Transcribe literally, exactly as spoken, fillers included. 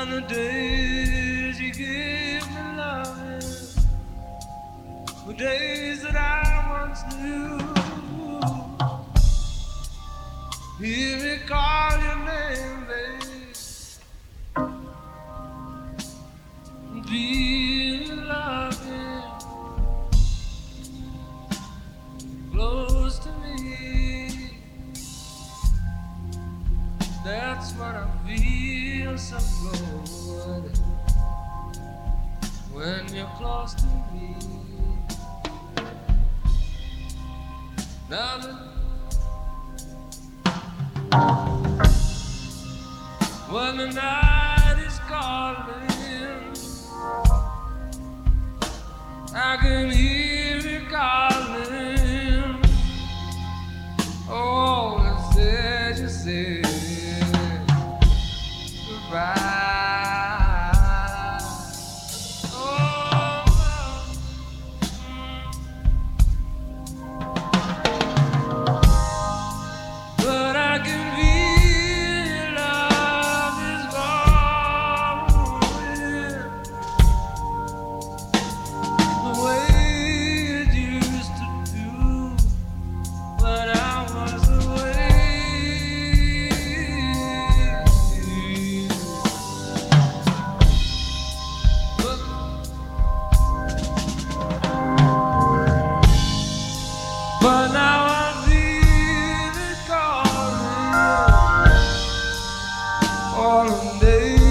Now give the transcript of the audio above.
And the days you give me loving were days that I once knew. Hear me call your name, babe. Be loving close to me. That's what I feel so good when you're close to me. Now the when the night is calling, I can hear it calling. Oh, it says you said goodbye. But now I feel it calling all the days.